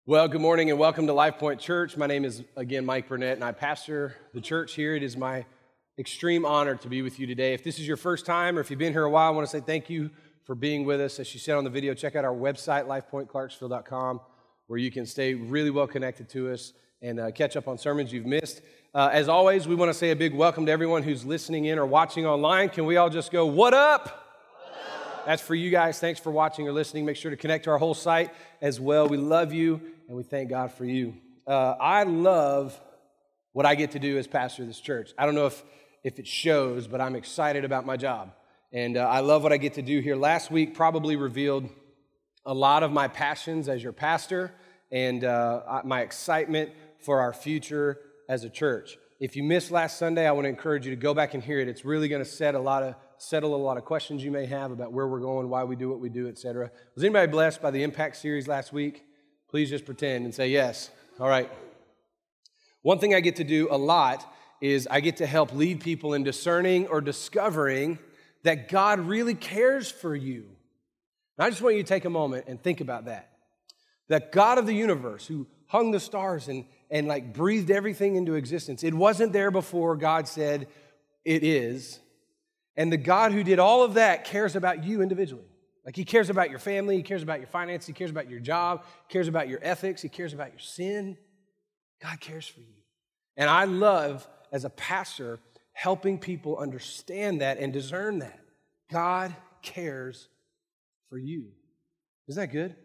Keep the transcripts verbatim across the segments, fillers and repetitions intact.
Well, good morning and welcome to Life Point Church. My name is, again, Mike Burnett, and I pastor the church here. It is my extreme honor to be with you today. If this is your first time or if you've been here a while, I want to say thank you for being with us. As she said on the video, check out our website, life point clarksville dot com, where you can stay really well connected to us and uh, catch up on sermons you've missed. Uh, as always, we want to say a big welcome to everyone who's listening in or watching online. Can we all just go, what up? That's for you guys. Thanks for watching or listening. Make sure to connect to our whole site as well. We love you, and we thank God for you. Uh, I love what I get to do as pastor of this church. I don't know if, if it shows, but I'm excited about my job. And uh, I love what I get to do here. Last week probably revealed a lot of my passions as your pastor and uh, my excitement for our future as a church. If you missed last Sunday, I want to encourage you to go back and hear it. It's really going to set a lot of settle a lot of questions you may have about where we're going, why we do what we do, et cetera. Was anybody blessed by the Impact series last week? Please just pretend and say yes. All right. One thing I get to do a lot is I get to help lead people in discerning or discovering that God really cares for you. And I just want you to take a moment and think about that. That God of the universe who hung the stars and, and like breathed everything into existence, it wasn't there before God said it is. And the God who did all of that cares about you individually. Like he cares about your family, he cares about your finances, he cares about your job, he cares about your ethics, he cares about your sin. God cares for you. And I love, as a pastor, helping people understand that and discern that. God cares for you. Isn't that good?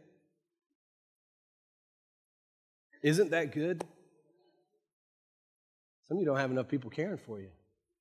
Isn't that good? Some of you don't have enough people caring for you.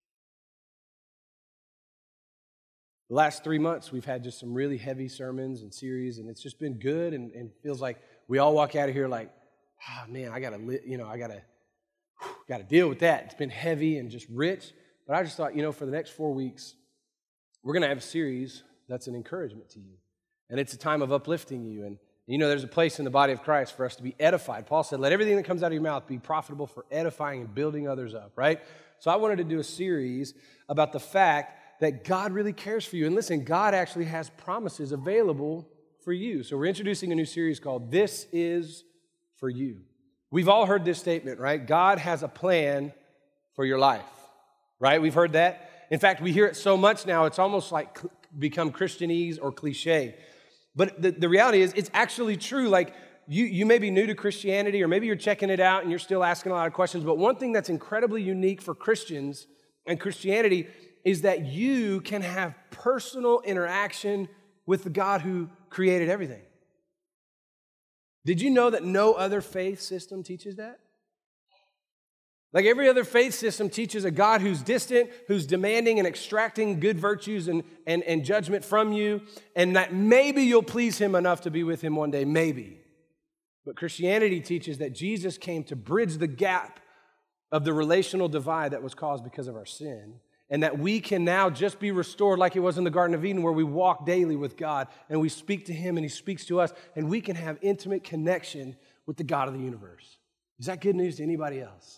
The last three months, we've had just some really heavy sermons and series, and it's just been good, and, and feels like we all walk out of here like, ah, oh, man, I gotta, li- you know, I gotta, whew, gotta deal with that. It's been heavy and just rich, but I just thought, you know, for the next four weeks, we're gonna have a series that's an encouragement to you, and it's a time of uplifting you, and you know, there's a place in the body of Christ for us to be edified. Paul said, let everything that comes out of your mouth be profitable for edifying and building others up, right? So I wanted to do a series about the fact that God really cares for you. And listen, God actually has promises available for you. So we're introducing a new series called This Is For You. We've all heard this statement, right? God has a plan for your life, right? We've heard that. In fact, we hear it so much now, it's almost like become Christianese or cliche. But the, the reality is, it's actually true. Like, you, you may be new to Christianity, or maybe you're checking it out and you're still asking a lot of questions. But one thing that's incredibly unique for Christians and Christianity is that you can have personal interaction with the God who created everything. Did you know that no other faith system teaches that? Like every other faith system teaches a God who's distant, who's demanding and extracting good virtues and, and, and judgment from you, and that maybe you'll please him enough to be with him one day, maybe. But Christianity teaches that Jesus came to bridge the gap of the relational divide that was caused because of our sin, and that we can now just be restored like it was in the Garden of Eden, where we walk daily with God and we speak to him and he speaks to us, and we can have intimate connection with the God of the universe. Is that good news to anybody else?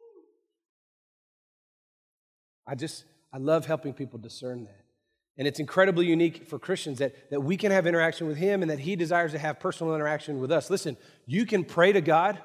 I just, I love helping people discern that. And it's incredibly unique for Christians that, that we can have interaction with him and that he desires to have personal interaction with us. Listen, you can pray to God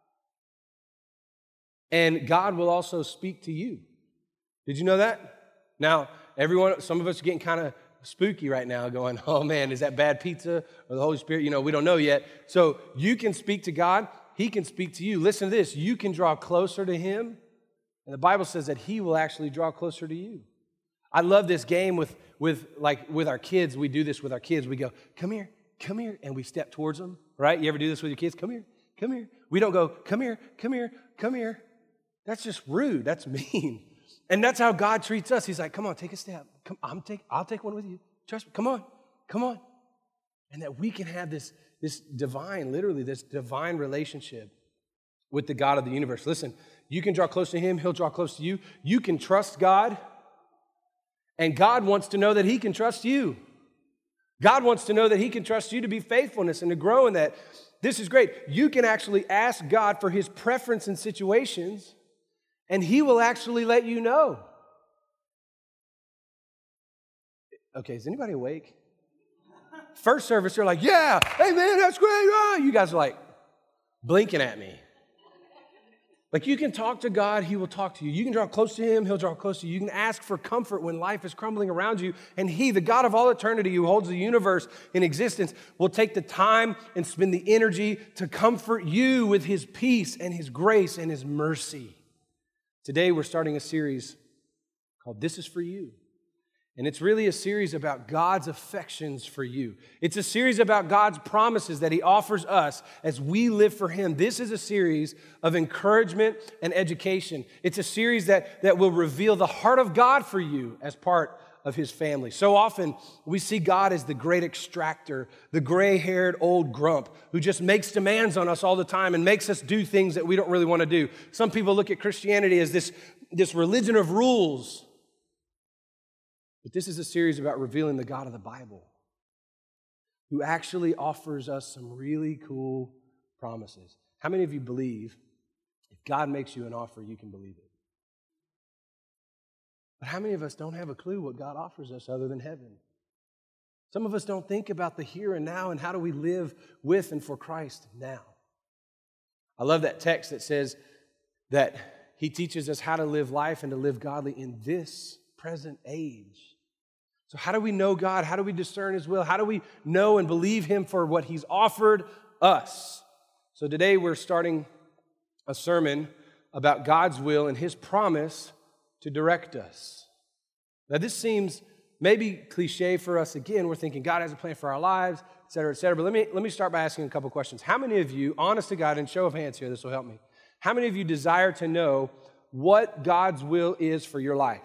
and God will also speak to you. Did you know that? Now, everyone, some of us are getting kind of spooky right now going, oh man, is that bad pizza or the Holy Spirit? You know, we don't know yet. So you can speak to God. He can speak to you. Listen to this. You can draw closer to him. And the Bible says that he will actually draw closer to you. I love this game with, with like with our kids. We do this with our kids. We go, come here, come here. And we step towards them, right? You ever do this with your kids? Come here, come here. We don't go, come here, come here, come here. That's just rude. That's mean. And that's how God treats us. He's like, come on, take a step. Come, I'm take, I'll take one with you. Trust me. Come on, come on. And that we can have this, this divine, literally this divine relationship with the God of the universe. Listen, you can draw close to him. He'll draw close to you. You can trust God. And God wants to know that he can trust you. God wants to know that he can trust you to be faithfulness and to grow in that. This is great. You can actually ask God for his preference in situations, and he will actually let you know. Okay, is anybody awake? First service, they're like, yeah, hey man, that's great. Oh. You guys are like, blinking at me. Like you can talk to God, he will talk to you. You can draw close to him, he'll draw close to you. You can ask for comfort when life is crumbling around you. And he, the God of all eternity who holds the universe in existence, will take the time and spend the energy to comfort you with his peace and his grace and his mercy. Today we're starting a series called This Is For You. And it's really a series about God's affections for you. It's a series about God's promises that he offers us as we live for him. This is a series of encouragement and education. It's a series that, that will reveal the heart of God for you as part of his family. So often we see God as the great extractor, the gray-haired old grump who just makes demands on us all the time and makes us do things that we don't really want to do. Some people look at Christianity as this, this religion of rules. But this is a series about revealing the God of the Bible, who actually offers us some really cool promises. How many of you believe if God makes you an offer, you can believe it? But how many of us don't have a clue what God offers us other than heaven? Some of us don't think about the here and now and how do we live with and for Christ now. I love that text that says that he teaches us how to live life and to live godly in this present age. So how do we know God? How do we discern his will? How do we know and believe him for what he's offered us? So today we're starting a sermon about God's will and his promise to direct us. Now this seems maybe cliche for us. Again, we're thinking God has a plan for our lives, et cetera, et cetera. But let me, let me start by asking a couple questions. How many of you, honest to God, and show of hands here, this will help me. How many of you desire to know what God's will is for your life?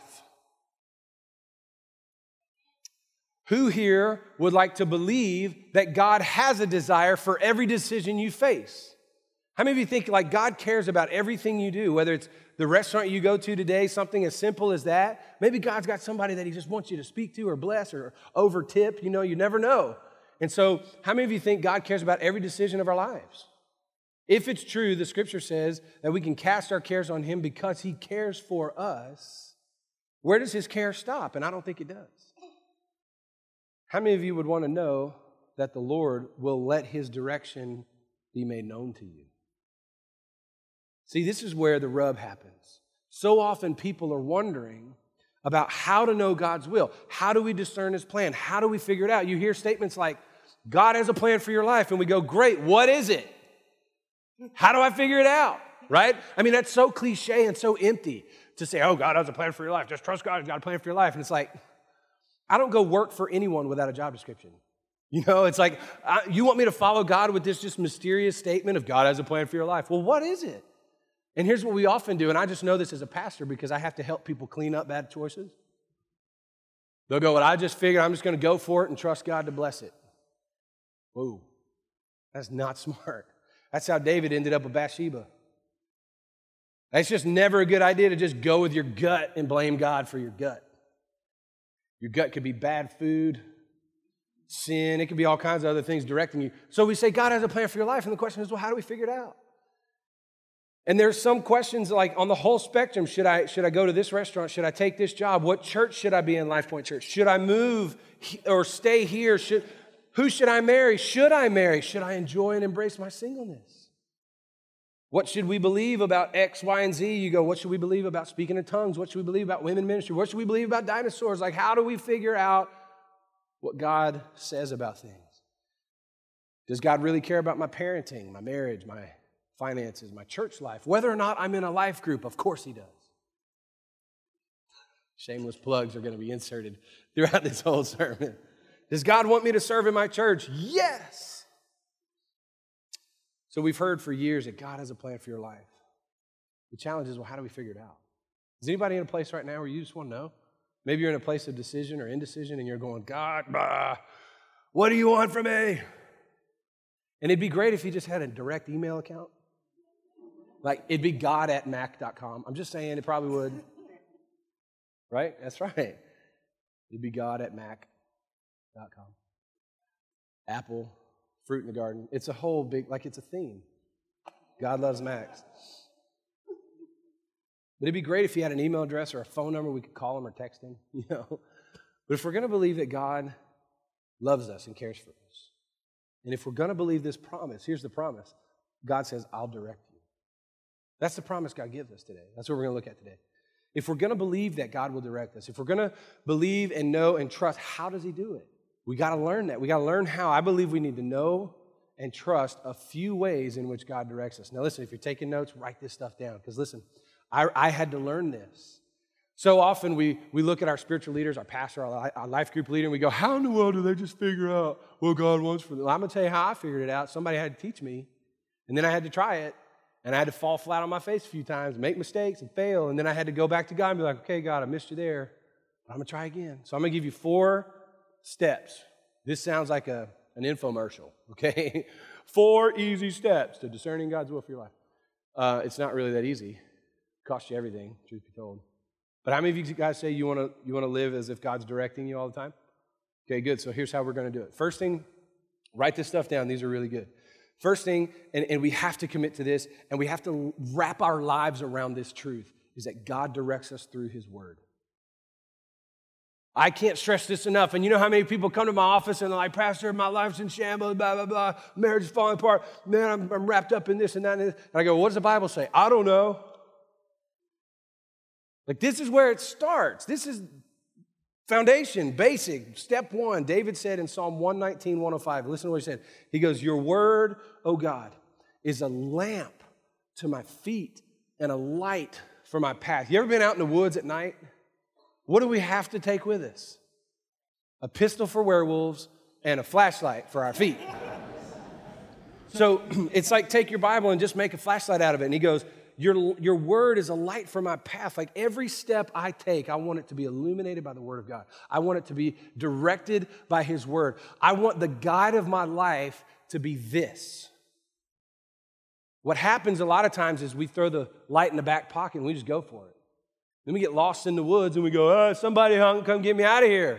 Who here would like to believe that God has a desire for every decision you face? How many of you think like God cares about everything you do, whether it's the restaurant you go to today, something as simple as that? Maybe God's got somebody that he just wants you to speak to or bless or over tip. You know, you never know. And so how many of you think God cares about every decision of our lives? If it's true, the scripture says that we can cast our cares on him because he cares for us. Where does his care stop? And I don't think it does. How many of you would want to know that the Lord will let his direction be made known to you? See, this is where the rub happens. So often people are wondering about how to know God's will. How do we discern his plan? How do we figure it out? You hear statements like, God has a plan for your life, and we go, great, what is it? How do I figure it out? Right? I mean, that's so cliche and so empty to say, oh, God has a plan for your life. Just trust God, he's got a plan for your life. And it's like, I don't go work for anyone without a job description. You know, it's like, I, you want me to follow God with this just mysterious statement of God has a plan for your life. Well, what is it? And here's what we often do, and I just know this as a pastor because I have to help people clean up bad choices. They'll go, well, I just figured I'm just going to go for it and trust God to bless it. Whoa, that's not smart. That's how David ended up with Bathsheba. It's just never a good idea to just go with your gut and blame God for your gut. Your gut could be bad food, sin. It could be all kinds of other things directing you. So we say God has a plan for your life. And the question is, well, how do we figure it out? And there's some questions like on the whole spectrum. Should I, should I go to this restaurant? Should I take this job? What church should I be in, Life Point Church? Should I move or stay here? Should, who should I marry? Should I marry? Should I enjoy and embrace my singleness? What should we believe about X, Y, and Z? You go, what should we believe about speaking in tongues? What should we believe about women ministry? What should we believe about dinosaurs? Like, how do we figure out what God says about things? Does God really care about my parenting, my marriage, my finances, my church life? Whether or not I'm in a life group, of course he does. Shameless plugs are going to be inserted throughout this whole sermon. Does God want me to serve in my church? Yes. So we've heard for years that God has a plan for your life. The challenge is, well, how do we figure it out? Is anybody in a place right now where you just want to know? Maybe you're in a place of decision or indecision and you're going, God, bah, what do you want from me? And it'd be great if you just had a direct email account. Like, it'd be God at mac dot com. I'm just saying it probably would. Right? That's right. It'd be God at mac dot com. Apple. Fruit in the garden. It's a whole big, like it's a theme. God loves Max. But it'd be great if he had an email address or a phone number we could call him or text him, you know. But if we're going to believe that God loves us and cares for us, and if we're going to believe this promise, here's the promise. God says, I'll direct you. That's the promise God gives us today. That's what we're going to look at today. If we're going to believe that God will direct us, if we're going to believe and know and trust, how does he do it? We got to learn that. We got to learn how. I believe we need to know and trust a few ways in which God directs us. Now listen, if you're taking notes, write this stuff down. Because listen, I, I had to learn this. So often we, we look at our spiritual leaders, our pastor, our, our life group leader, and we go, how in the world do they just figure out what God wants for them? Well, I'm going to tell you how I figured it out. Somebody had to teach me, and then I had to try it, and I had to fall flat on my face a few times, make mistakes and fail, and then I had to go back to God and be like, okay, God, I missed you there, but I'm going to try again. So I'm going to give you four steps. This sounds like a, an infomercial, okay? Four easy steps to discerning God's will for your life. Uh, it's not really that easy. It costs you everything, truth be told. But how many of you guys say you want to you want to live as if God's directing you all the time? Okay, good. So here's how we're going to do it. First thing, write this stuff down. These are really good. First thing, and, and we have to commit to this, and we have to wrap our lives around this truth, is that God directs us through his word. I can't stress this enough. And you know how many people come to my office and they're like, Pastor, my life's in shambles, blah, blah, blah. Marriage is falling apart. Man, I'm, I'm wrapped up in this and that and this. And I go, what does the Bible say? I don't know. Like, this is where it starts. This is foundation, basic, step one. David said in Psalm one nineteen, one oh five, listen to what he said. He goes, your word, O God, is a lamp to my feet and a light for my path. You ever been out in the woods at night? What do we have to take with us? A pistol for werewolves and a flashlight for our feet. So it's like take your Bible and just make a flashlight out of it. And he goes, Your, your word is a light for my path. Like every step I take, I want it to be illuminated by the word of God. I want it to be directed by his word. I want the guide of my life to be this. What happens a lot of times is we throw the light in the back pocket and we just go for it. Then we get lost in the woods and we go, oh, somebody come get me out of here.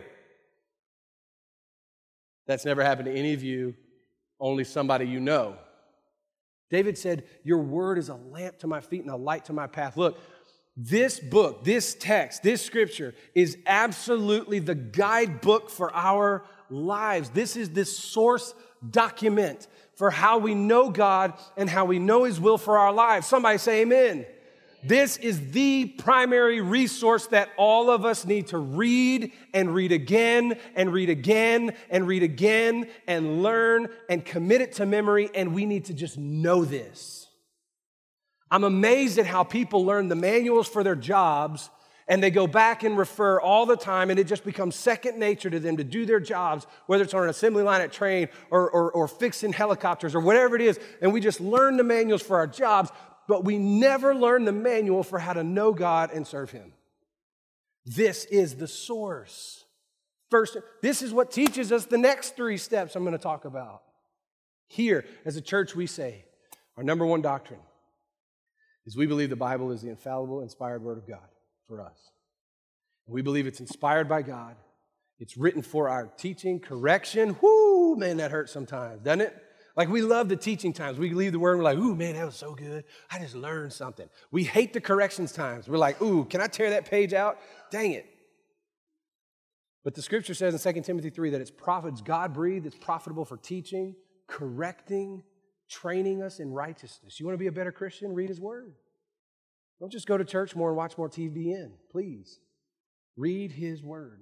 That's never happened to any of you, only somebody you know. David said, your word is a lamp to my feet and a light to my path. Look, this book, this text, this scripture is absolutely the guidebook for our lives. This is this source document for how we know God and how we know his will for our lives. Somebody say amen. This is the primary resource that all of us need to read and read again and read again and read again and learn and commit it to memory, and we need to just know this. I'm amazed at how people learn the manuals for their jobs and they go back and refer all the time, and it just becomes second nature to them to do their jobs, whether it's on an assembly line at train or, or, or fixing helicopters or whatever it is, and we just learn the manuals for our jobs, but we never learn the manual for how to know God and serve him. This is the source. First, this is what teaches us the next three steps I'm going to talk about. Here, as a church, we say, our number one doctrine is we believe the Bible is the infallible, inspired word of God for us. We believe it's inspired by God. It's written for our teaching, correction. Whoo, man, that hurts sometimes, doesn't it? Like, we love the teaching times. We leave the word and we're like, ooh, man, that was so good. I just learned something. We hate the corrections times. We're like, ooh, can I tear that page out? Dang it. But the scripture says in Second Timothy three that it's profit, it's God-breathed, it's profitable for teaching, correcting, training us in righteousness. You want to be a better Christian? Read his word. Don't just go to church more and watch more T V N. Please, read his word.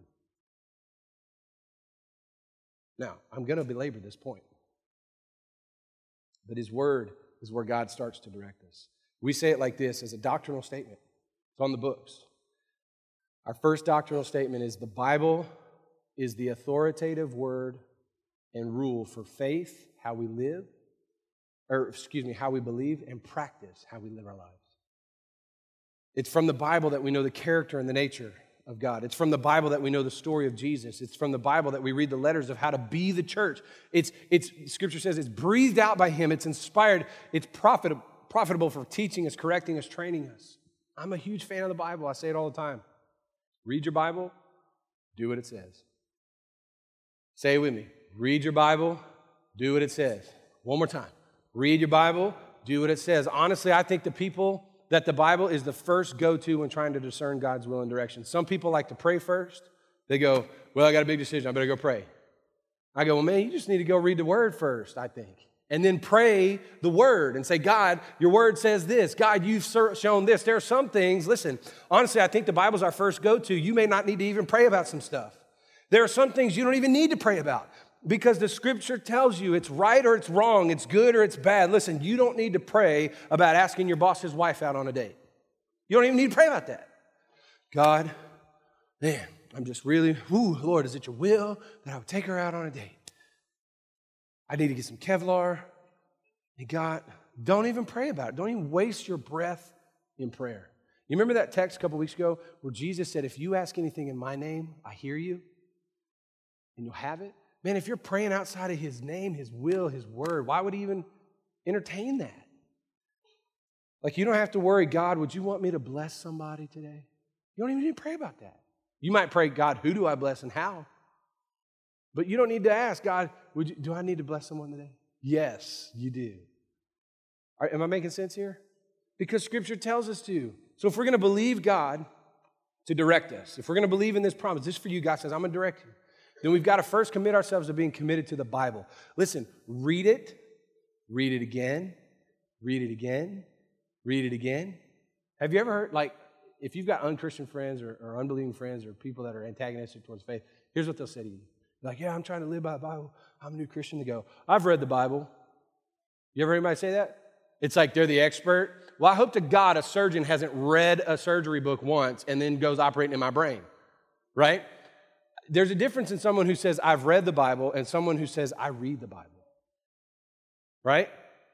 Now, I'm going to belabor this point. But his word is where God starts to direct us. We say it like this as a doctrinal statement. It's on the books. Our first doctrinal statement is the Bible is the authoritative word and rule for faith, how we live, or excuse me, how we believe, and practice, how we live our lives. It's from the Bible that we know the character and the nature of God. It's from the Bible that we know the story of Jesus. It's from the Bible that we read the letters of how to be the church. It's, it's Scripture says it's breathed out by him. It's inspired. It's profit, profitable for teaching us, correcting us, training us. I'm a huge fan of the Bible. I say it all the time. Read your Bible. Do what it says. Say it with me. Read your Bible. Do what it says. One more time. Read your Bible. Do what it says. Honestly, I think the people that the Bible is the first go-to when trying to discern God's will and direction. Some people like to pray first. They go, well, I got a big decision. I better go pray. I go, well, man, you just need to go read the word first, I think. And then pray the word and say, God, your word says this. God, you've shown this. There are some things, listen, honestly, I think the Bible's our first go-to. You may not need to even pray about some stuff. There are some things you don't even need to pray about because the scripture tells you it's right or it's wrong, it's good or it's bad. Listen, you don't need to pray about asking your boss's wife out on a date. You don't even need to pray about that. God, man, I'm just really, ooh, Lord, is it your will that I would take her out on a date? I need to get some Kevlar. And God, don't even pray about it. Don't even waste your breath in prayer. You remember that text a couple weeks ago where Jesus said, if you ask anything in my name, I hear you and you'll have it? Man, if you're praying outside of his name, his will, his word, why would he even entertain that? Like you don't have to worry, God, would you want me to bless somebody today? You don't even need to pray about that. You might pray, God, who do I bless and how? But you don't need to ask, God, would you, do I need to bless someone today? Yes, you do. All right, am I making sense here? Because Scripture tells us to. So if we're going to believe God to direct us, if we're going to believe in this promise, this is for you, God says, I'm going to direct you, then we've got to first commit ourselves to being committed to the Bible. Listen, read it, read it again, read it again, read it again. Have you ever heard, like, if you've got unchristian friends or, or unbelieving friends or people that are antagonistic towards faith, here's what they'll say to you. Like, yeah, I'm trying to live by the Bible. I'm a new Christian. To go, I've read the Bible. You ever heard anybody say that? It's like they're the expert. Well, I hope to God a surgeon hasn't read a surgery book once and then goes operating in my brain, right? There's a difference in someone who says, I've read the Bible and someone who says, I read the Bible, right?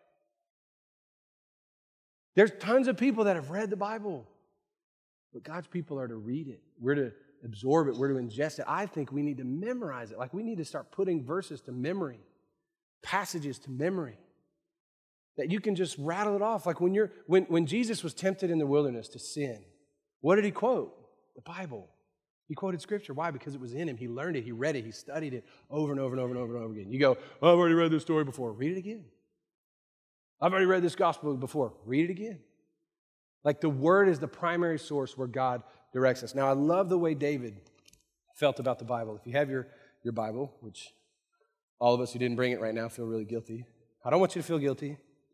There's tons of people that have read the Bible, but God's people are to read it. We're to absorb it. We're to ingest it. I think we need to memorize it. Like we need to start putting verses to memory, passages to memory, that you can just rattle it off. Like when you're when, when Jesus was tempted in the wilderness to sin, what did he quote? The Bible. He quoted Scripture. Why? Because it was in him. He learned it. He read it. He studied it over and over and over and over and over again. You go, oh, I've already read this story before. Read it again. I've already read this gospel before. Read it again. Like the Word is the primary source where God directs us. Now, I love the way David felt about the Bible. If you have your, your Bible, which all of us who didn't bring it right now feel really guilty. I don't want you to feel guilty.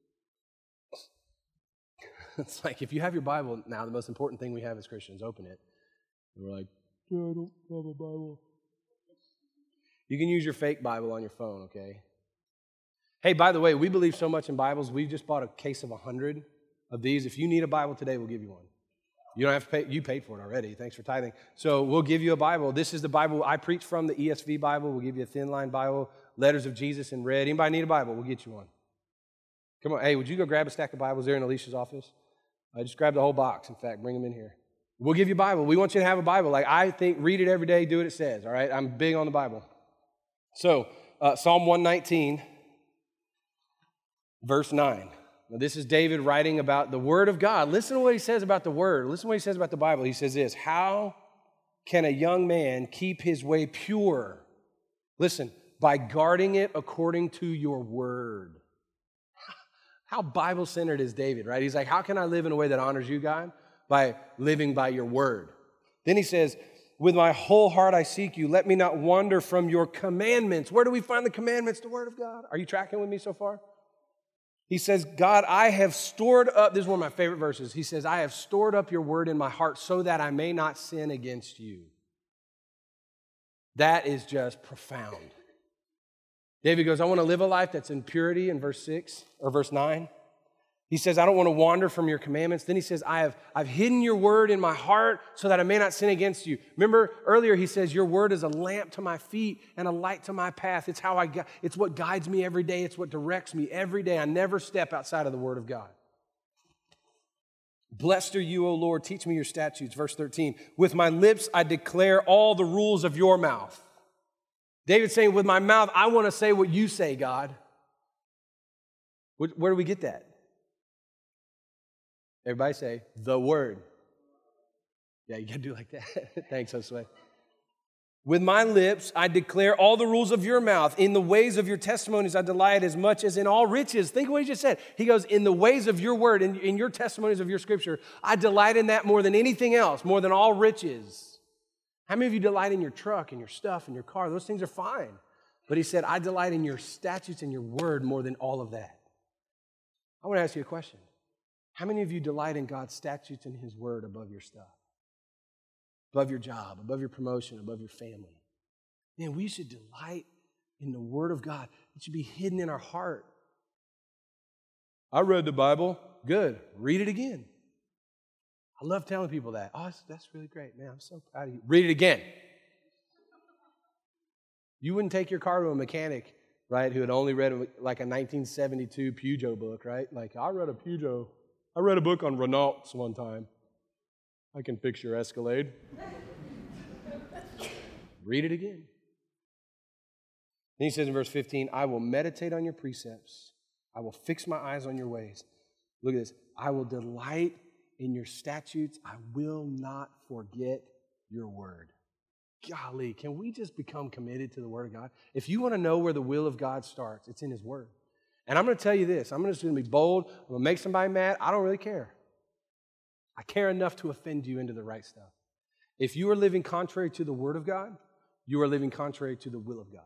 It's like if you have your Bible now, the most important thing we have as Christians, open it. And we're like, I don't have a Bible. You can use your fake Bible on your phone, okay? Hey, by the way, we believe so much in Bibles, we just bought a case of one hundred of these. If you need a Bible today, we'll give you one. You don't have to pay. You paid for it already. Thanks for tithing. So we'll give you a Bible. This is the Bible I preach from, the E S V Bible. We'll give you a thin line Bible, letters of Jesus in red. Anybody need a Bible? We'll get you one. Come on. Hey, would you go grab a stack of Bibles there in Alicia's office? I just grabbed the whole box. In fact, bring them in here. We'll give you a Bible. We want you to have a Bible. Like I think, read it every day, do what it says, all right? I'm big on the Bible. So uh, Psalm one nineteen, verse nine. Now, this is David writing about the Word of God. Listen to what he says about the Word. Listen to what he says about the Bible. He says this, how can a young man keep his way pure? Listen, by guarding it according to your Word. How Bible-centered is David, right? He's like, how can I live in a way that honors you, God? By living by your Word. Then he says, with my whole heart I seek you. Let me not wander from your commandments. Where do we find the commandments? The Word of God. Are you tracking with me so far? He says, God, I have stored up, this is one of my favorite verses. He says, I have stored up your word in my heart so that I may not sin against you. That is just profound. David goes, I want to live a life that's in purity in verse six or verse nine. He says, I don't want to wander from your commandments. Then he says, I have I've hidden your word in my heart so that I may not sin against you. Remember earlier he says, your word is a lamp to my feet and a light to my path. It's how I gu- it's what guides me every day. It's what directs me every day. I never step outside of the word of God. Blessed are you, O Lord. Teach me your statutes. Verse thirteen, with my lips I declare all the rules of your mouth. David's saying, with my mouth, I want to say what you say, God. Where do we get that? Everybody say, the word. Yeah, you got to do it like that. Thanks, Josue. With my lips, I declare all the rules of your mouth. In the ways of your testimonies, I delight as much as in all riches. Think of what he just said. He goes, in the ways of your word, in, in your testimonies of your scripture, I delight in that more than anything else, more than all riches. How many of you delight in your truck and your stuff and your car? Those things are fine. But he said, I delight in your statutes and your word more than all of that. I want to ask you a question. How many of you delight in God's statutes and his word above your stuff? Above your job, above your promotion, above your family? Man, we should delight in the word of God. It should be hidden in our heart. I read the Bible. Good. Read it again. I love telling people that. Oh, that's, that's really great. Man, I'm so proud of you. Read it again. You wouldn't take your car to a mechanic, right, who had only read like a nineteen seventy-two Peugeot book, right? Like, I read a Peugeot. I read a book on Renaults one time. I can fix your Escalade. Read it again. Then he says in verse fifteen, I will meditate on your precepts. I will fix my eyes on your ways. Look at this. I will delight in your statutes. I will not forget your word. Golly, can we just become committed to the word of God? If you want to know where the will of God starts, it's in his word. And I'm going to tell you this. I'm just going to be bold. I'm going to make somebody mad. I don't really care. I care enough to offend you into the right stuff. If you are living contrary to the word of God, you are living contrary to the will of God.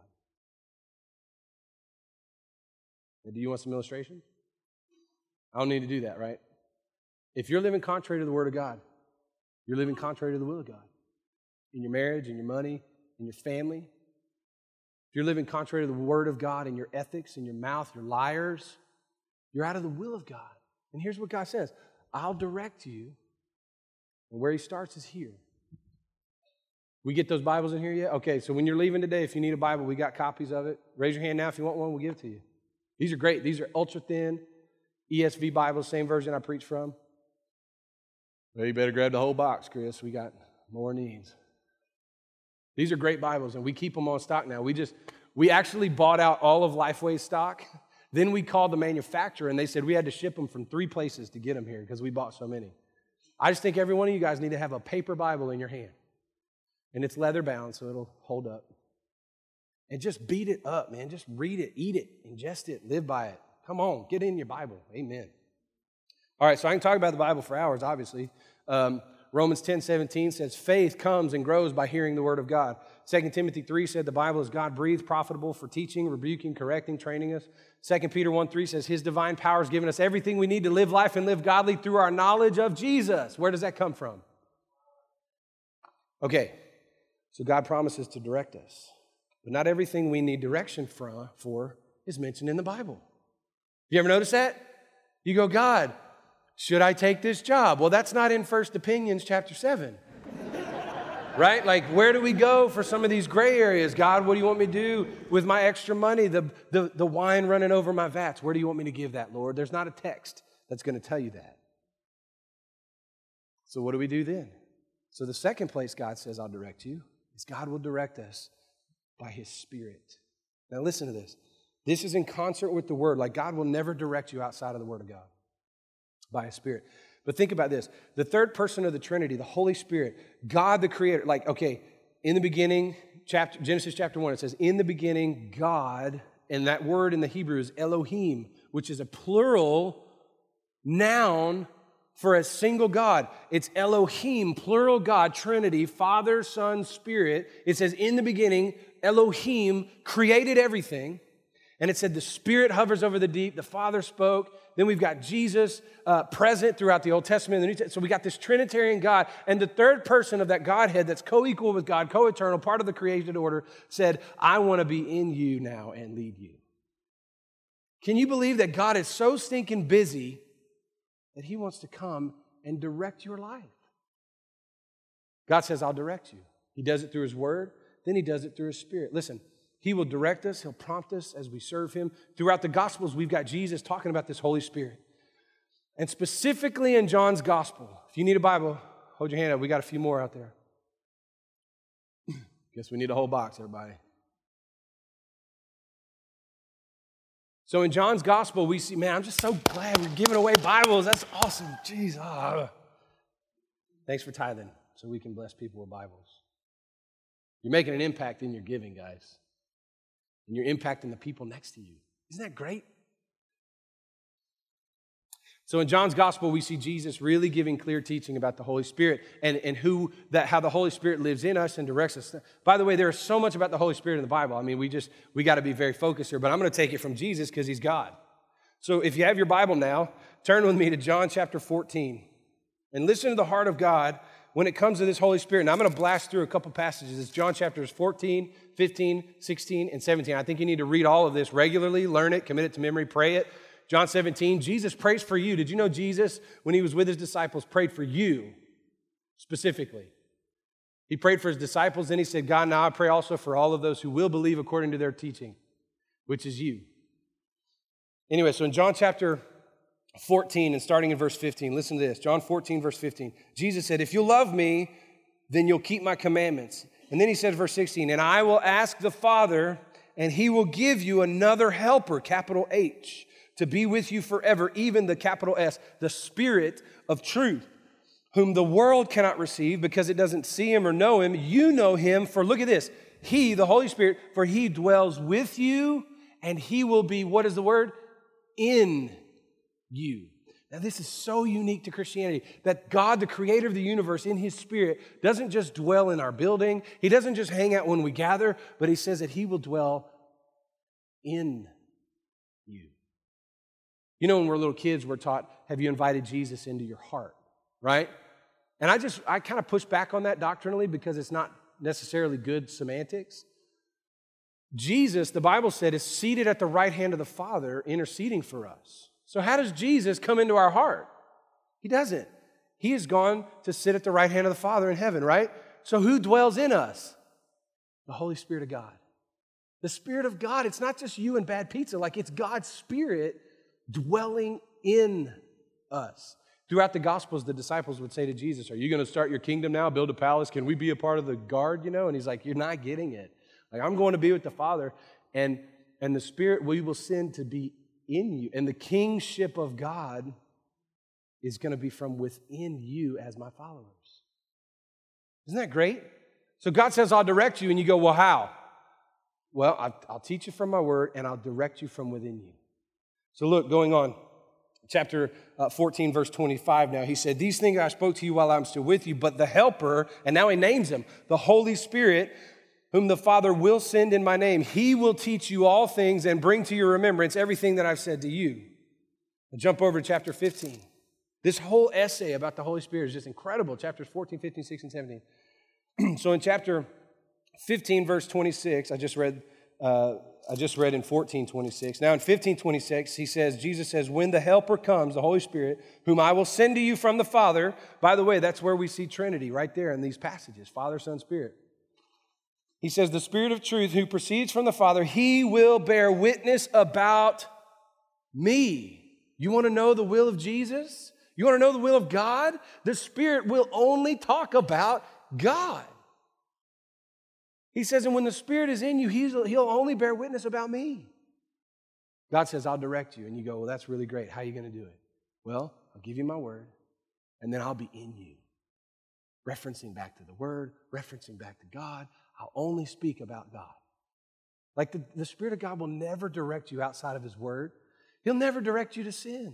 Now, do you want some illustrations? I don't need to do that, right? If you're living contrary to the word of God, you're living contrary to the will of God. In your marriage, in your money, in your family. If you're living contrary to the word of God in your ethics, in your mouth, you're liars, you're out of the will of God. And here's what God says. I'll direct you. And where he starts is here. We get those Bibles in here yet? Okay, so when you're leaving today, if you need a Bible, we got copies of it. Raise your hand now if you want one, we'll give it to you. These are great. These are ultra thin E S V Bibles, same version I preach from. Well, you better grab the whole box, Chris. We got more needs. These are great Bibles, and we keep them on stock now. We just, we actually bought out all of Lifeway's stock. Then we called the manufacturer, and they said we had to ship them from three places to get them here because we bought so many. I just think every one of you guys need to have a paper Bible in your hand. And it's leather bound, so it'll hold up. And just beat it up, man. Just read it, eat it, ingest it, live by it. Come on, get in your Bible. Amen. All right, so I can talk about the Bible for hours, obviously. Um, Romans ten seventeen says, faith comes and grows by hearing the word of God. Second Timothy three said the Bible is God-breathed, profitable for teaching, rebuking, correcting, training us. Second Peter one three says his divine power has given us everything we need to live life and live godly through our knowledge of Jesus. Where does that come from? Okay, so God promises to direct us. But not everything we need direction from, for is mentioned in the Bible. You ever notice that? You go, God, should I take this job? Well, that's not in First Opinions chapter seven. Right? Like, where do we go for some of these gray areas? God, what do you want me to do with my extra money? The, the, the wine running over my vats. Where do you want me to give that, Lord? There's not a text that's going to tell you that. So what do we do then? So the second place God says, I'll direct you, is God will direct us by his Spirit. Now listen to this. This is in concert with the Word. Like, God will never direct you outside of the Word of God by his Spirit. But think about this. The third person of the Trinity, the Holy Spirit, God the Creator. Like, okay, in the beginning, chapter, Genesis chapter one, it says, in the beginning, God, and that word in the Hebrew is Elohim, which is a plural noun for a single God. It's Elohim, plural God, Trinity, Father, Son, Spirit. It says, in the beginning, Elohim created everything. And it said the Spirit hovers over the deep. The Father spoke. Then we've got Jesus uh, present throughout the Old Testament and the New Testament. So we got this Trinitarian God. And the third person of that Godhead that's co-equal with God, co-eternal, part of the created order, said, I want to be in you now and lead you. Can you believe that God is so stinking busy that he wants to come and direct your life? God says, I'll direct you. He does it through his word. Then he does it through his Spirit. Listen. He will direct us. He'll prompt us as we serve him. Throughout the Gospels, we've got Jesus talking about this Holy Spirit. And specifically in John's Gospel, if you need a Bible, hold your hand up. We got a few more out there. Guess we need a whole box, everybody. So in John's Gospel, we see, man, I'm just so glad we're giving away Bibles. That's awesome. Jeez. Ah. Thanks for tithing so we can bless people with Bibles. You're making an impact in your giving, guys. And you're impacting the people next to you. Isn't that great? So in John's gospel, we see Jesus really giving clear teaching about the Holy Spirit and, and who that how the Holy Spirit lives in us and directs us. By the way, there is so much about the Holy Spirit in the Bible. I mean, we just, we got to be very focused here, but I'm going to take it from Jesus because he's God. So if you have your Bible now, turn with me to John chapter fourteen and listen to the heart of God when it comes to this Holy Spirit. Now I'm going to blast through a couple passages. It's John chapters fourteen, fifteen, sixteen, and seventeen. I think you need to read all of this regularly, learn it, commit it to memory, pray it. John seventeen, Jesus prays for you. Did you know Jesus, when he was with his disciples, prayed for you specifically? He prayed for his disciples, then he said, God, now I pray also for all of those who will believe according to their teaching, which is you. Anyway, so in John chapter fourteen and starting in verse fifteen, listen to this. John fourteen, verse fifteen. Jesus said, if you love me, then you'll keep my commandments. And then he said, verse sixteen, and I will ask the Father, and he will give you another helper, capital H, to be with you forever, even the capital S, the Spirit of truth, whom the world cannot receive because it doesn't see him or know him. You know him, for look at this, he, the Holy Spirit, for he dwells with you, and he will be, what is the word? In you. Now, this is so unique to Christianity, that God, the creator of the universe, in his Spirit, doesn't just dwell in our building. He doesn't just hang out when we gather, but he says that he will dwell in you. You know, when we're little kids, we're taught, have you invited Jesus into your heart, right? And I just, I kind of push back on that doctrinally because it's not necessarily good semantics. Jesus, the Bible said, is seated at the right hand of the Father, interceding for us. So how does Jesus come into our heart? He doesn't. He has gone to sit at the right hand of the Father in heaven, right? So who dwells in us? The Holy Spirit of God. The Spirit of God, it's not just you and bad pizza, like it's God's Spirit dwelling in us. Throughout the Gospels, the disciples would say to Jesus, are you going to start your kingdom now, build a palace? Can we be a part of the guard, you know? And he's like, you're not getting it. Like, I'm going to be with the Father, and, and the Spirit we will send to be in you. And the kingship of God is going to be from within you as my followers. Isn't that great? So God says, I'll direct you, and you go, well, how? Well, I'll, I'll teach you from my word, and I'll direct you from within you. So look, going on, chapter uh, fourteen, verse twenty-five now, he said, these things I spoke to you while I'm still with you, but the Helper, and now he names him, the Holy Spirit, whom the Father will send in my name, he will teach you all things and bring to your remembrance everything that I've said to you. I'll jump over to chapter fifteen. This whole essay about the Holy Spirit is just incredible, chapters fourteen, fifteen, sixteen, seventeen. So in chapter fifteen, verse twenty-six, I just read uh, I just read in fourteen twenty-six. Now in fifteen twenty-six, he says, Jesus says, when the Helper comes, the Holy Spirit, whom I will send to you from the Father. By the way, that's where we see Trinity, right there in these passages, Father, Son, Spirit. He says, the Spirit of truth who proceeds from the Father, he will bear witness about me. You want to know the will of Jesus? You want to know the will of God? The Spirit will only talk about God. He says, and when the Spirit is in you, he'll, he'll only bear witness about me. God says, I'll direct you. And you go, well, that's really great. How are you going to do it? Well, I'll give you my word, and then I'll be in you. Referencing back to the word, referencing back to God. I'll only speak about God. Like the, the Spirit of God will never direct you outside of his word. He'll never direct you to sin.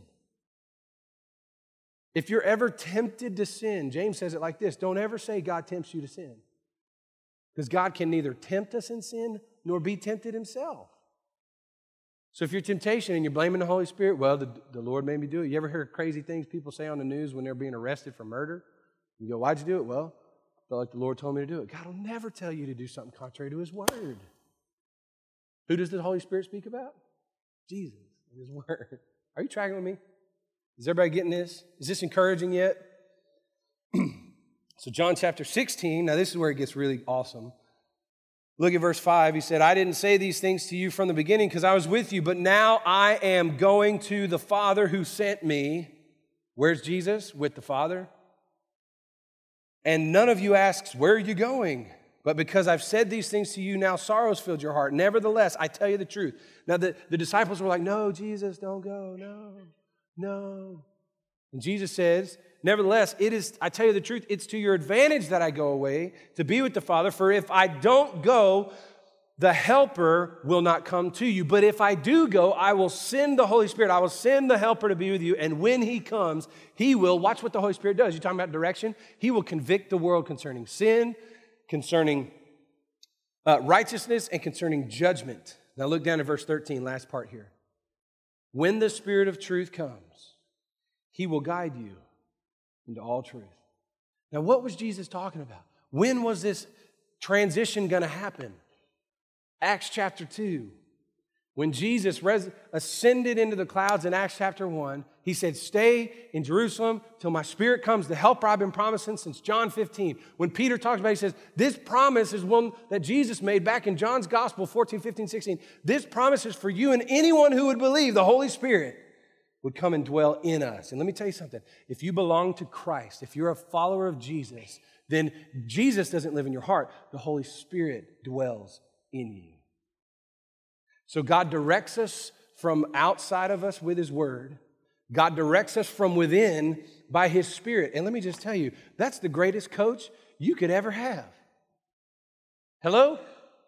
If you're ever tempted to sin, James says it like this, don't ever say God tempts you to sin. Because God can neither tempt us in sin nor be tempted himself. So if you're temptation and you're blaming the Holy Spirit, well, the, the Lord made me do it. You ever hear crazy things people say on the news when they're being arrested for murder? You go, why'd you do it? Well, I felt like the Lord told me to do it. God will never tell you to do something contrary to his word. Who does the Holy Spirit speak about? Jesus and his word. Are you tracking with me? Is everybody getting this? Is this encouraging yet? So John chapter sixteen, now this is where it gets really awesome. Look at verse five. He said, I didn't say these things to you from the beginning because I was with you, but now I am going to the Father who sent me. Where's Jesus? With the Father. And none of you asks, where are you going? But because I've said these things to you, now sorrow's filled your heart. Nevertheless, I tell you the truth. Now the, the disciples were like, no, Jesus, don't go. No, no. And Jesus says, nevertheless, it is, I tell you the truth, it's to your advantage that I go away to be with the Father. For if I don't go, the helper will not come to you. But if I do go, I will send the Holy Spirit. I will send the helper to be with you. And when he comes, he will, watch what the Holy Spirit does. You're talking about direction? He will convict the world concerning sin, concerning uh, righteousness, and concerning judgment. Now look down at verse thirteen, last part here. When the Spirit of truth comes, he will guide you into all truth. Now what was Jesus talking about? When was this transition going to happen? Acts chapter two. When Jesus res- ascended into the clouds in Acts chapter one, he said, stay in Jerusalem till my Spirit comes, the helper I've been promising since John fifteen. When Peter talks about it, he says, this promise is one that Jesus made back in John's Gospel, fourteen, fifteen, sixteen. This promise is for you and anyone who would believe the Holy Spirit would come and dwell in us. And let me tell you something. If you belong to Christ, if you're a follower of Jesus, then Jesus doesn't live in your heart. The Holy Spirit dwells in you. So God directs us from outside of us with his word. God directs us from within by his Spirit. And let me just tell you, that's the greatest coach you could ever have. Hello?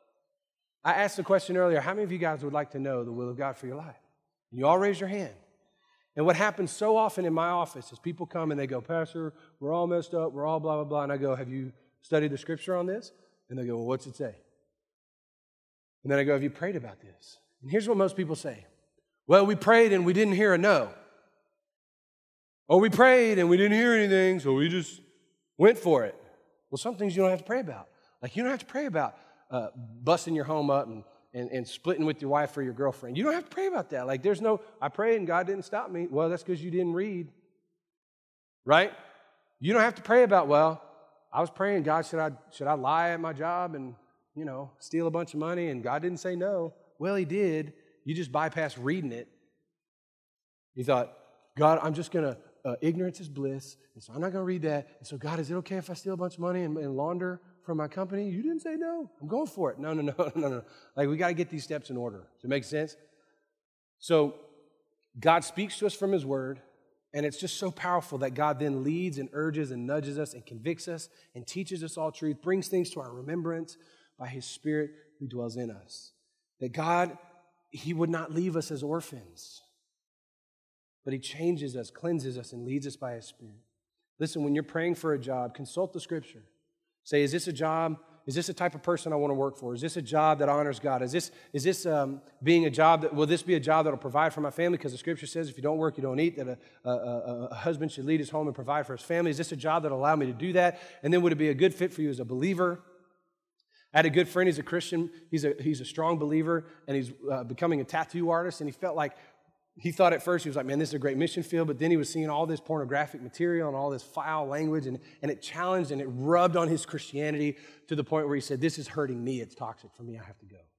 I asked the question earlier, how many of you guys would like to know the will of God for your life? You all raise your hand. And what happens so often in my office is people come and they go, Pastor, we're all messed up, we're all blah, blah, blah. And I go, have you studied the scripture on this? And they go, well, what's it say? And then I go, have you prayed about this? And here's what most people say. Well, we prayed and we didn't hear a no. Or we prayed and we didn't hear anything, so we just went for it. Well, some things you don't have to pray about. Like you don't have to pray about uh, busting your home up and, and, and splitting with your wife or your girlfriend. You don't have to pray about that. Like there's no, I prayed and God didn't stop me. Well, that's because you didn't read. Right? You don't have to pray about, well, I was praying, God, should I should I lie at my job and, you know, steal a bunch of money? And God didn't say no. Well, he did. You just bypassed reading it. You thought, God, I'm just going to, uh, ignorance is bliss, and so I'm not going to read that. And so, God, is it okay if I steal a bunch of money and, and launder from my company? You didn't say no. I'm going for it. No, no, no, no, no. Like, we got to get these steps in order. Does it make sense? So, God speaks to us from his word, and it's just so powerful that God then leads and urges and nudges us and convicts us and teaches us all truth, brings things to our remembrance by his Spirit who dwells in us. That God, he would not leave us as orphans, but he changes us, cleanses us, and leads us by his Spirit. Listen, when you're praying for a job, consult the scripture. Say, is this a job? Is this the type of person I want to work for? Is this a job that honors God? Is this, is this um, being a job that, will this be a job that will provide for my family? Because the scripture says if you don't work, you don't eat, that a, a, a, a husband should lead his home and provide for his family. Is this a job that will allow me to do that? And then would it be a good fit for you as a believer? I had a good friend, he's a Christian, he's a, he's a strong believer, and he's uh, becoming a tattoo artist, and he felt like, he thought at first, he was like, man, this is a great mission field, but then he was seeing all this pornographic material and all this foul language, and, and it challenged and it rubbed on his Christianity to the point where he said, this is hurting me, it's toxic for me, I have to go.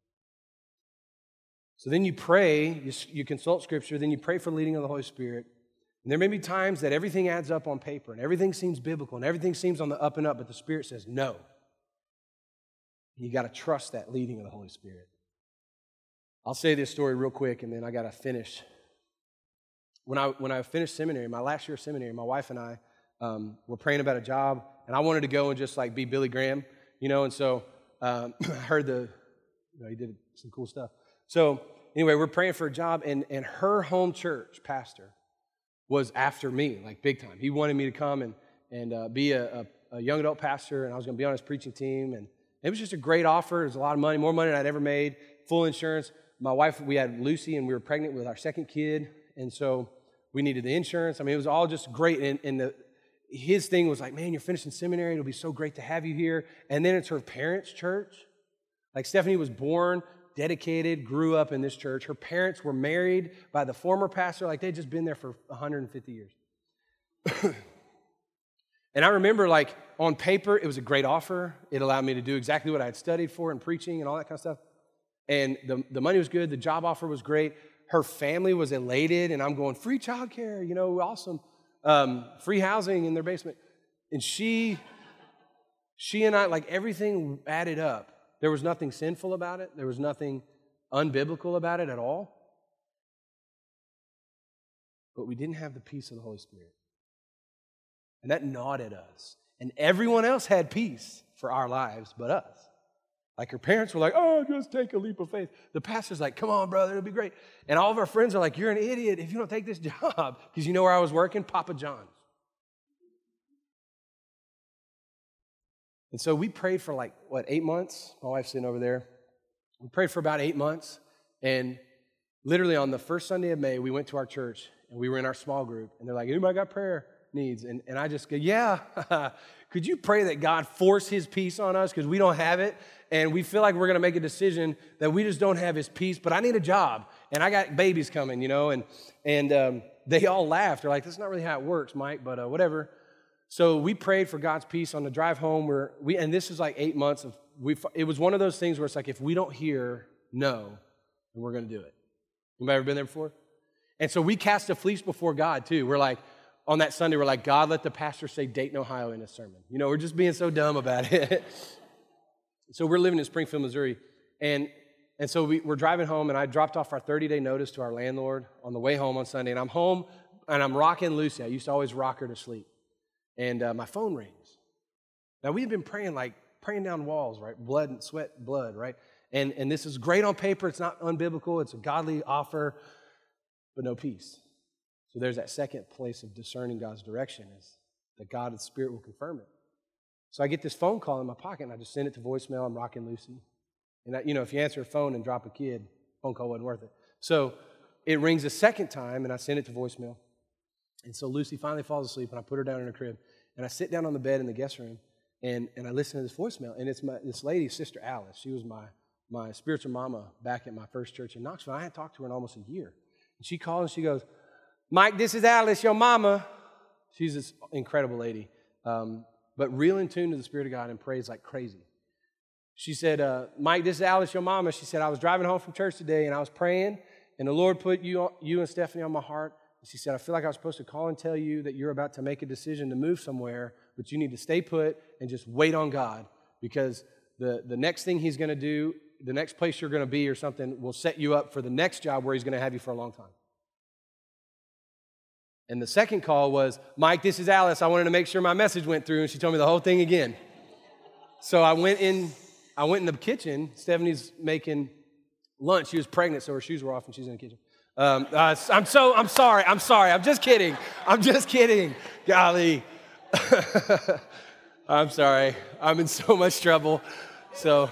So then you pray, you, you consult Scripture, then you pray for the leading of the Holy Spirit, and there may be times that everything adds up on paper, and everything seems biblical, and everything seems on the up and up, but the Spirit says no. And you got to trust that leading of the Holy Spirit. I'll say this story real quick, and then I got to finish. When I when I finished seminary, my last year of seminary, my wife and I um, were praying about a job, and I wanted to go and just like be Billy Graham, you know. And so um, I heard the, you know, he did some cool stuff. So anyway, we're praying for a job, and and her home church pastor was after me, like big time. He wanted me to come and and uh, be a, a, a young adult pastor, and I was going to be on his preaching team, and it was just a great offer. It was a lot of money, more money than I'd ever made, full insurance. My wife, we had Lucy, and we were pregnant with our second kid, and so we needed the insurance. I mean, it was all just great. And, and the, his thing was like, man, you're finishing seminary. It'll be so great to have you here. And then it's her parents' church. Like Stephanie was born, dedicated, grew up in this church. Her parents were married by the former pastor. Like they'd just been there for one hundred fifty years. And I remember like on paper, it was a great offer. It allowed me to do exactly what I had studied for in preaching and all that kind of stuff. And the, the money was good. The job offer was great. Her family was elated, and I'm going, free childcare, you know, awesome. Um, free housing in their basement. And she, she and I, like everything added up. There was nothing sinful about it. There was nothing unbiblical about it at all. But we didn't have the peace of the Holy Spirit. And that gnawed at us. And everyone else had peace for our lives but us. Like her parents were like, oh, just take a leap of faith. The pastor's like, come on, brother, it'll be great. And all of our friends are like, you're an idiot if you don't take this job. Because you know where I was working? Papa John's. And so we prayed for like, what, eight months? My wife's sitting over there. We prayed for about eight months. And literally on the first Sunday of May, we went to our church, and we were in our small group. And they're like, anybody got prayer needs? And, and I just go, yeah. Could you pray that God force his peace on us because we don't have it? And we feel like we're going to make a decision that we just don't have his peace, but I need a job, and I got babies coming, you know, and and um, they all laughed. They're like, that's not really how it works, Mike, but uh, whatever. So we prayed for God's peace on the drive home. Where we and this is like eight months of, we. It was one of those things where it's like, if we don't hear no, then we're going to do it. Anybody ever been there before? And so we cast a fleece before God, too. We're like, on that Sunday, we're like, God, let the pastor say Dayton, Ohio in his sermon. You know, we're just being so dumb about it. So we're living in Springfield, Missouri, and and so we, we're driving home, and I dropped off our thirty-day notice to our landlord on the way home on Sunday, and I'm home, and I'm rocking Lucy. I used to always rock her to sleep, and uh, my phone rings. Now, we've been praying, like, praying down walls, right? Blood and sweat, blood, right? And, and this is great on paper. It's not unbiblical. It's a godly offer, but no peace. So there's that second place of discerning God's direction, is that God and Spirit will confirm it. So I get this phone call in my pocket, and I just send it to voicemail. I'm rocking Lucy. And, I, you know, if you answer a phone and drop a kid, phone call wasn't worth it. So it rings a second time, and I send it to voicemail. And so Lucy finally falls asleep, and I put her down in her crib. And I sit down on the bed in the guest room, and, and I listen to this voicemail. And it's my this lady, Sister Alice. She was my, my spiritual mama back at my first church in Knoxville. I hadn't talked to her in almost a year. And she calls, and she goes, Mike, this is Alice, your mama. She's this incredible lady. Um, but real in tune to the Spirit of God and prays like crazy. She said, uh, Mike, this is Alice, your mama. She said, I was driving home from church today, and I was praying, and the Lord put you, you and Stephanie on my heart. And she said, I feel like I was supposed to call and tell you that you're about to make a decision to move somewhere, but you need to stay put and just wait on God, because the, the next thing he's going to do, the next place you're going to be or something, will set you up for the next job where he's going to have you for a long time. And the second call was, Mike, this is Alice. I wanted to make sure my message went through, and she told me the whole thing again. So I went in, I went in the kitchen. Stephanie's making lunch. She was pregnant, so her shoes were off, and she's in the kitchen. Um, uh, I'm so, I'm sorry, I'm sorry. I'm just kidding. I'm just kidding. Golly. I'm sorry. I'm in so much trouble. So,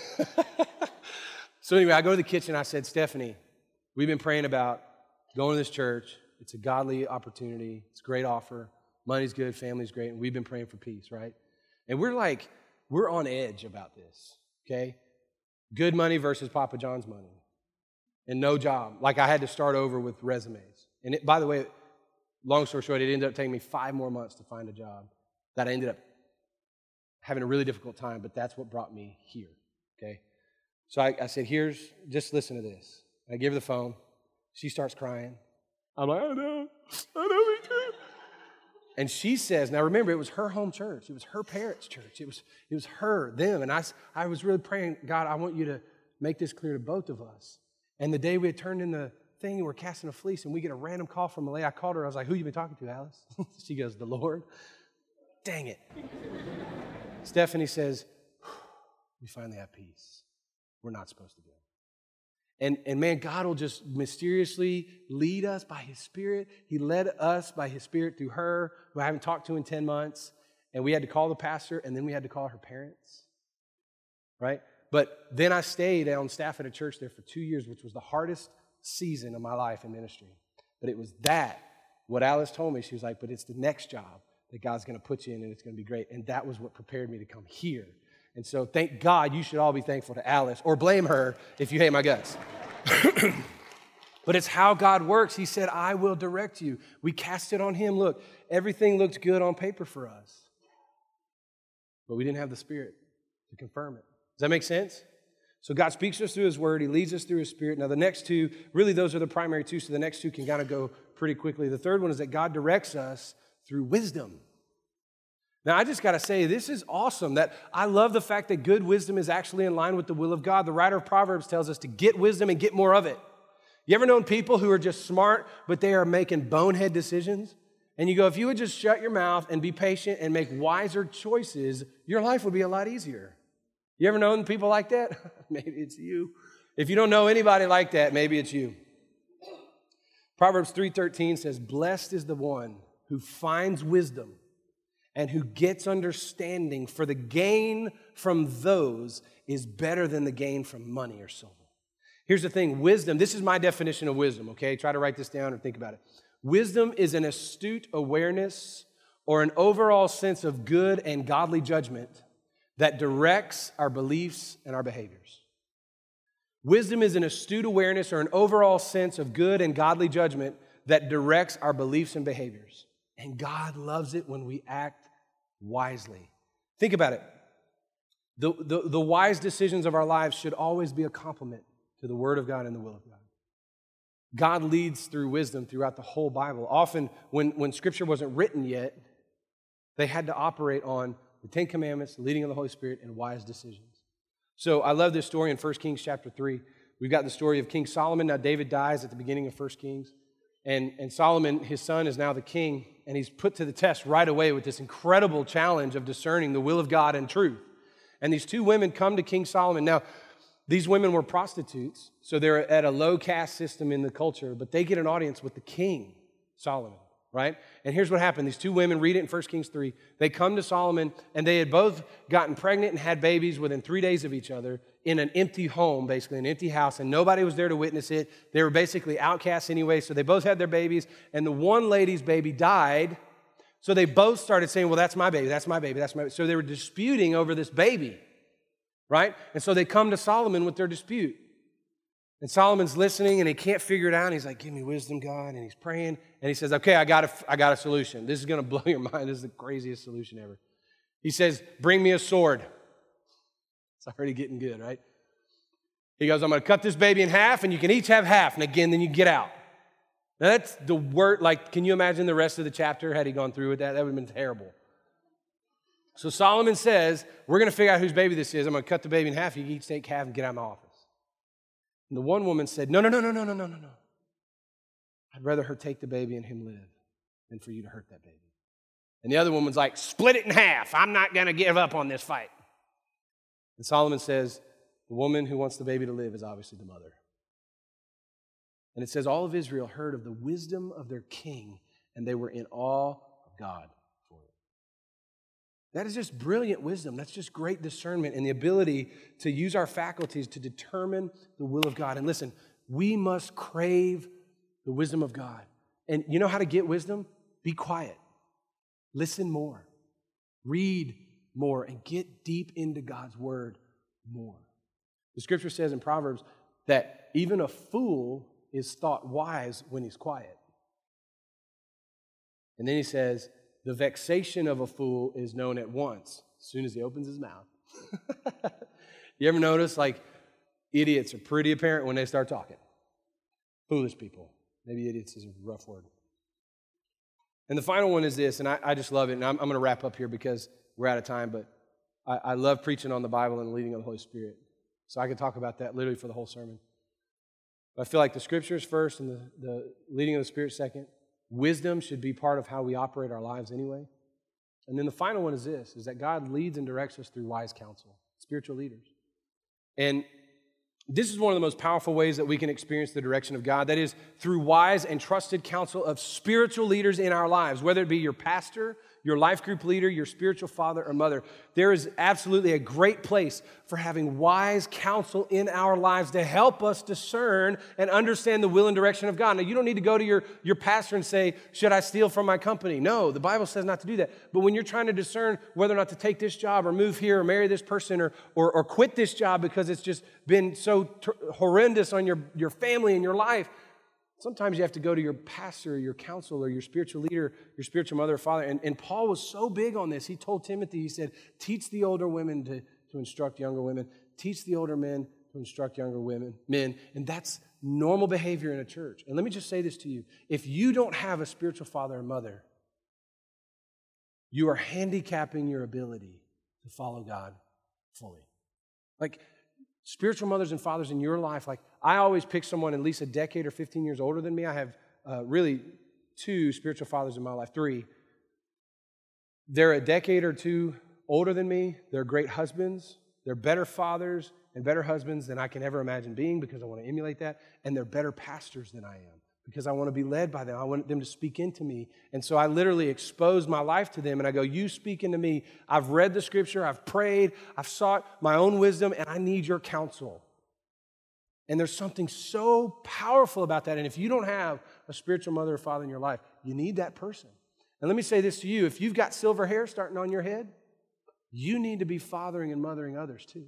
so anyway, I go to the kitchen. I said, Stephanie, we've been praying about going to this church. It's a godly opportunity. It's a great offer. Money's good. Family's great. And we've been praying for peace, right? And we're like, we're on edge about this, okay? Good money versus Papa John's money. And no job. Like, I had to start over with resumes. And it, by the way, long story short, it ended up taking me five more months to find a job that I ended up having a really difficult time, but that's what brought me here, okay? So I, I said, here's, just listen to this. I give her the phone. She starts crying. I'm like, I know, I know me too. And she says, now remember, it was her home church. It was her parents' church. It was, it was her, them. And I, I was really praying, God, I want you to make this clear to both of us. And the day we had turned in the thing and we're casting a fleece, and we get a random call from a lady. I called her. I was like, who you been talking to, Alice? She goes, the Lord. Dang it. Stephanie says, we finally have peace. We're not supposed to go. And, and man, God will just mysteriously lead us by His Spirit. He led us by His Spirit through her, who I haven't talked to in ten months. And we had to call the pastor, and then we had to call her parents, right? But then I stayed on staff at a church there for two years, which was the hardest season of my life in ministry. But it was that, what Alice told me. She was like, but it's the next job that God's going to put you in, and it's going to be great. And that was what prepared me to come here. And so thank God, you should all be thankful to Alice, or blame her if you hate my guts. But it's how God works. He said, I will direct you. We cast it on Him. Look, everything looked good on paper for us. But we didn't have the Spirit to confirm it. Does that make sense? So God speaks to us through His Word. He leads us through His Spirit. Now the next two, really those are the primary two, so the next two can kind of go pretty quickly. The third one is that God directs us through wisdom. Now, I just got to say, this is awesome. That I love the fact that good wisdom is actually in line with the will of God. The writer of Proverbs tells us to get wisdom and get more of it. You ever known people who are just smart, but they are making bonehead decisions? And you go, if you would just shut your mouth and be patient and make wiser choices, your life would be a lot easier. You ever known people like that? Maybe it's you. If you don't know anybody like that, maybe it's you. Proverbs three thirteen says, blessed is the one who finds wisdom and who gets understanding, for the gain from those is better than the gain from money or silver. Here's the thing, wisdom, this is my definition of wisdom, okay? Try to write this down or think about it. Wisdom is an astute awareness or an overall sense of good and godly judgment that directs our beliefs and our behaviors. Wisdom is an astute awareness or an overall sense of good and godly judgment that directs our beliefs and behaviors. And God loves it when we act wisely. Think about it. The, the, the wise decisions of our lives should always be a compliment to the Word of God and the will of God. God leads through wisdom throughout the whole Bible. Often, when, when Scripture wasn't written yet, they had to operate on the Ten Commandments, the leading of the Holy Spirit, and wise decisions. So I love this story in First Kings chapter three. We've got the story of King Solomon. Now David dies at the beginning of First Kings. And, and Solomon, his son, is now the king. And he's put to the test right away with this incredible challenge of discerning the will of God and truth. And these two women come to King Solomon. Now, these women were prostitutes, so they're at a low caste system in the culture, but they get an audience with the king, Solomon, right? And here's what happened. These two women, read it in First Kings three, they come to Solomon, and they had both gotten pregnant and had babies within three days of each other in an empty home, basically an empty house, and nobody was there to witness it. They were basically outcasts anyway, so they both had their babies, and the one lady's baby died, so they both started saying, well, that's my baby, that's my baby, that's my baby. So they were disputing over this baby, right? And so they come to Solomon with their dispute. And Solomon's listening, and he can't figure it out. And he's like, give me wisdom, God. And he's praying. And he says, okay, I got a, I got a solution. This is going to blow your mind. This is the craziest solution ever. He says, bring me a sword. It's already getting good, right? He goes, I'm going to cut this baby in half, and you can each have half. And again, then you get out. Now, that's the word, like, can you imagine the rest of the chapter had he gone through with that? That would have been terrible. So Solomon says, we're going to figure out whose baby this is. I'm going to cut the baby in half. You each take half and get out of my office. And the one woman said, no, no, no, no, no, no, no, no, no. I'd rather her take the baby and him live than for you to hurt that baby. And the other woman's like, split it in half. I'm not going to give up on this fight. And Solomon says, the woman who wants the baby to live is obviously the mother. And it says, all of Israel heard of the wisdom of their king, and they were in awe of God. That is just brilliant wisdom. That's just great discernment and the ability to use our faculties to determine the will of God. And listen, we must crave the wisdom of God. And you know how to get wisdom? Be quiet. Listen more. Read more and get deep into God's word more. The scripture says in Proverbs that even a fool is thought wise when he's quiet. And then he says, the vexation of a fool is known at once, as soon as he opens his mouth. You ever notice, like, idiots are pretty apparent when they start talking? Foolish people. Maybe idiots is a rough word. And the final one is this, and I, I just love it, and I'm, I'm going to wrap up here because we're out of time, but I, I love preaching on the Bible and the leading of the Holy Spirit. So I could talk about that literally for the whole sermon. But I feel like the scriptures first and the, the leading of the Spirit second. Wisdom should be part of how we operate our lives anyway. And then the final one is this, is that God leads and directs us through wise counsel, spiritual leaders. And this is one of the most powerful ways that we can experience the direction of God. That is through wise and trusted counsel of spiritual leaders in our lives, whether it be your pastor, your life group leader, your spiritual father or mother. There is absolutely a great place for having wise counsel in our lives to help us discern and understand the will and direction of God. Now, you don't need to go to your, your pastor and say, should I steal from my company? No, the Bible says not to do that. But when you're trying to discern whether or not to take this job or move here or marry this person or, or, or quit this job because it's just been so t- horrendous on your, your family and your life, sometimes you have to go to your pastor, your counselor, your spiritual leader, your spiritual mother or father. And, and Paul was so big on this. He told Timothy, he said, teach the older women to, to instruct younger women. Teach the older men to instruct younger women, men. And that's normal behavior in a church. And let me just say this to you. If you don't have a spiritual father or mother, you are handicapping your ability to follow God fully. Like, spiritual mothers and fathers in your life, like I always pick someone at least a decade or fifteen years older than me. I have uh, really two spiritual fathers in my life, three. They're a decade or two older than me. They're great husbands. They're better fathers and better husbands than I can ever imagine being because I want to emulate that. And they're better pastors than I am because I want to be led by them. I want them to speak into me. And so I literally expose my life to them and I go, you speak into me. I've read the scripture, I've prayed, I've sought my own wisdom, and I need your counsel. And there's something so powerful about that. And if you don't have a spiritual mother or father in your life, you need that person. And let me say this to you. If you've got silver hair starting on your head, you need to be fathering and mothering others too.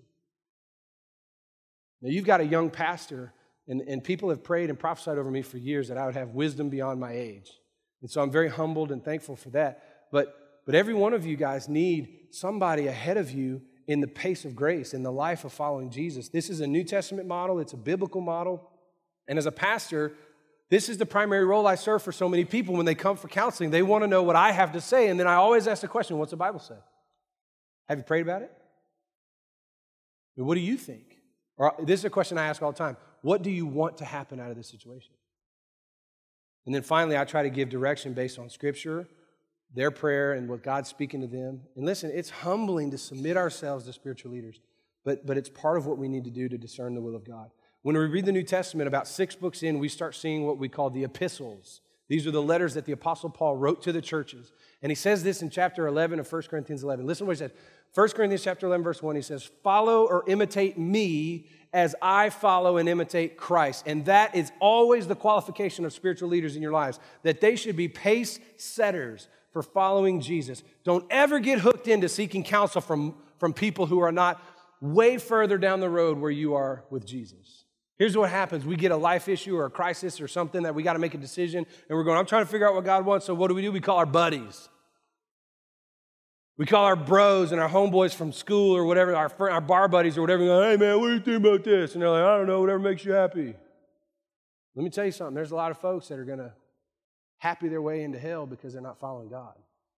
Now, you've got a young pastor, and, and people have prayed and prophesied over me for years that I would have wisdom beyond my age. And so I'm very humbled and thankful for that. But, but every one of you guys need somebody ahead of you in the pace of grace, in the life of following Jesus. This is a New Testament model. It's a biblical model. And as a pastor, this is the primary role I serve for so many people. When they come for counseling, they want to know what I have to say. And then I always ask the question, what's the Bible say? Have you prayed about it? And what do you think? Or this is a question I ask all the time. What do you want to happen out of this situation? And then finally, I try to give direction based on Scripture, their prayer, and what God's speaking to them. And listen, it's humbling to submit ourselves to spiritual leaders, but, but it's part of what we need to do to discern the will of God. When we read the New Testament, about six books in, we start seeing what we call the epistles. These are the letters that the Apostle Paul wrote to the churches. And he says this in chapter eleven of First Corinthians eleven. Listen to what he says. First Corinthians chapter eleven, verse one, he says, follow or imitate me as I follow and imitate Christ. And that is always the qualification of spiritual leaders in your lives, that they should be pace setters for following Jesus. Don't ever get hooked into seeking counsel from, from people who are not way further down the road where you are with Jesus. Here's what happens. We get a life issue or a crisis or something that we got to make a decision, and we're going, I'm trying to figure out what God wants, so what do we do? We call our buddies. We call our bros and our homeboys from school or whatever, our, our bar buddies or whatever, we go, hey man, what do you think about this? And they're like, I don't know, whatever makes you happy. Let me tell you something. There's a lot of folks that are going to happy their way into hell because they're not following God.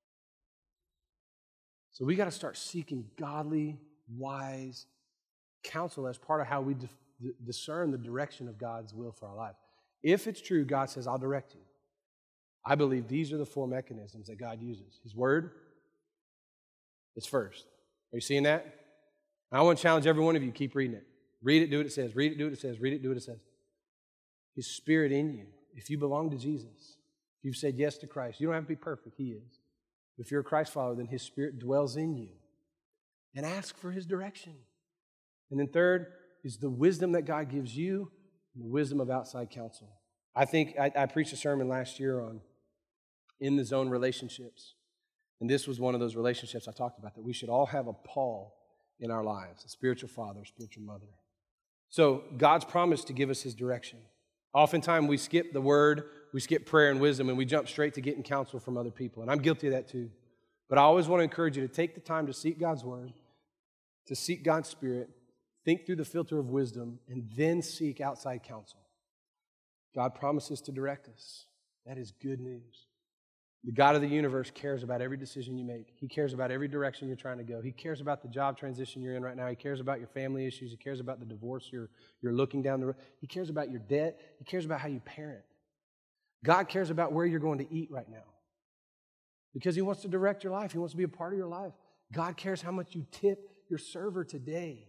So we got to start seeking godly, wise counsel as part of how we def- discern the direction of God's will for our life. If it's true, God says, I'll direct you. I believe these are the four mechanisms that God uses. His word, it's first. Are you seeing that? I want to challenge every one of you, keep reading it. Read it, do what it says. Read it, do what it says. Read it, do what it says. His Spirit in you. If you belong to Jesus, if you've said yes to Christ, you don't have to be perfect, He is. If you're a Christ follower, then His Spirit dwells in you. And ask for His direction. And then third is the wisdom that God gives you and the wisdom of outside counsel. I think I, I preached a sermon last year on in the zone relationships. And this was one of those relationships I talked about, that we should all have a Paul in our lives, a spiritual father, a spiritual mother. So God's promised to give us His direction. Oftentimes we skip the word, we skip prayer and wisdom, and we jump straight to getting counsel from other people. And I'm guilty of that too. But I always want to encourage you to take the time to seek God's word, to seek God's Spirit, think through the filter of wisdom, and then seek outside counsel. God promises to direct us. That is good news. The God of the universe cares about every decision you make. He cares about every direction you're trying to go. He cares about the job transition you're in right now. He cares about your family issues. He cares about the divorce you're, you're looking down the road. He cares about your debt. He cares about how you parent. God cares about where you're going to eat right now because He wants to direct your life. He wants to be a part of your life. God cares how much you tip your server today.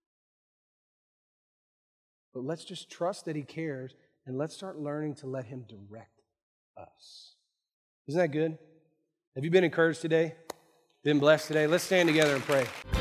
But let's just trust that He cares, and let's start learning to let Him direct us. Isn't that good? Have you been encouraged today? Been blessed today? Let's stand together and pray.